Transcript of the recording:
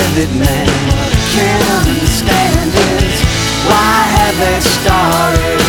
that man can't understand is why have they started